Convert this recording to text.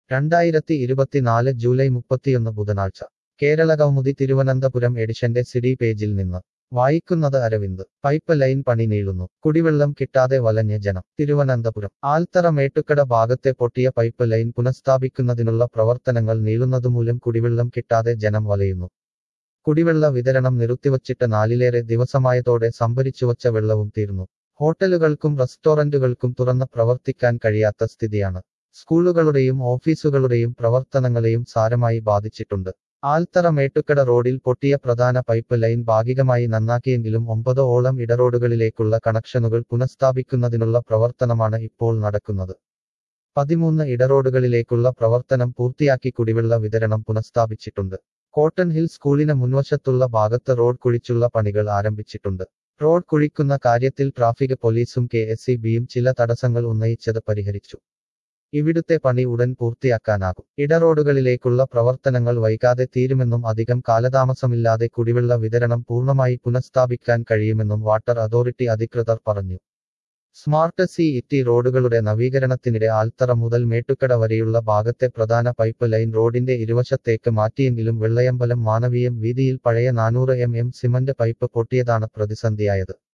2024 July 31 ബുധനാഴ്ച കേരള കൗമുദി തിരുവനന്തപുരം എഡിഷന്റെ CD പേജിൽ നിന്ന് വായിക്കുന്നത് അരവിന്ദ്. പൈപ്പ് ലൈൻ പണി നീളുന്നു. കുടിവെള്ളം കിട്ടാതെ വലഞ്ഞ ജനം. തിരുവനന്തപുരം. ആൽത്തറ മേട്ടുക്കട ഭാഗത്തെ പൊട്ടിയ പൈപ്പ് ലൈൻ പുനഃസ്ഥാപിക്കുന്നതിനുള്ള പ്രവർത്തനങ്ങൾ നീളുന്നതുമൂലം കുടിവെള്ളം കിട്ടാതെ ജനം വലയുന്നു. കുടിവെള്ള വിതരണം നിർത്തിവച്ചിട്ട് നാലിലേറെ ദിവസമായതോടെ സംഭരിച്ചുവച്ച വെള്ളവും തീർന്നു. ഹോട്ടലുകൾക്കും റെസ്റ്റോറന്റുകൾക്കും തുറന്ന് പ്രവർത്തിക്കാൻ കഴിയാത്ത സ്ഥിതിയാണ്. സ്കൂളുകളുടെയും ഓഫീസുകളുടെയും പ്രവർത്തനങ്ങളെയും സാരമായി ബാധിച്ചിട്ടുണ്ട്. ആൽത്തറ മേട്ടുക്കട റോഡിൽ പൊട്ടിയ പ്രധാന പൈപ്പ് ലൈൻ ഭാഗികമായി നന്നാക്കിയെങ്കിലും 9 ഓളം ഇടറോഡുകളിലേക്കുള്ള കണക്ഷനുകൾ പുനഃസ്ഥാപിക്കുന്നതിനുള്ള പ്രവർത്തനമാണ് ഇപ്പോൾ നടക്കുന്നത്. 13 ഇടറോഡുകളിലേക്കുള്ള പ്രവർത്തനം പൂർത്തിയാക്കി കുടിവെള്ള വിതരണം പുനഃസ്ഥാപിച്ചിട്ടുണ്ട്. കോട്ടൺ ഹിൽ സ്കൂളിന് മുൻവശത്തുള്ള ഭാഗത്ത് റോഡ് കുഴിച്ചുള്ള പണികൾ ആരംഭിച്ചിട്ടുണ്ട്. റോഡ് കുഴിക്കുന്ന കാര്യത്തിൽ ട്രാഫിക് പോലീസും KSEBയും ചില തടസ്സങ്ങൾ ഉന്നയിച്ചത് പരിഹരിച്ചു. ഇവിടുത്തെ പണി ഉടൻ പൂർത്തിയാക്കാനാകും. ഇടറോഡുകളിലേക്കുള്ള പ്രവർത്തനങ്ങൾ വൈകാതെ തീരുമെന്നും അധികം കാലതാമസമില്ലാതെ കുടിവെള്ള വിതരണം പൂർണ്ണമായി പുനഃസ്ഥാപിക്കാൻ കഴിയുമെന്നും വാട്ടർ അതോറിറ്റി അധികൃതർ പറഞ്ഞു. സ്മാർട്ട് CET റോഡുകളുടെ നവീകരണത്തിനിടെ ആൽത്തറ മുതൽ മേട്ടുക്കട വരെയുള്ള ഭാഗത്തെ പ്രധാന പൈപ്പ് ലൈൻ റോഡിന്റെ ഇരുവശത്തേക്ക് മാറ്റിയെങ്കിലും വെള്ളയമ്പലം മാനവീയം വീതിയിൽ പഴയ 400 mm സിമന്റ് പൈപ്പ് പൊട്ടിയതാണ് പ്രതിസന്ധിയായത്.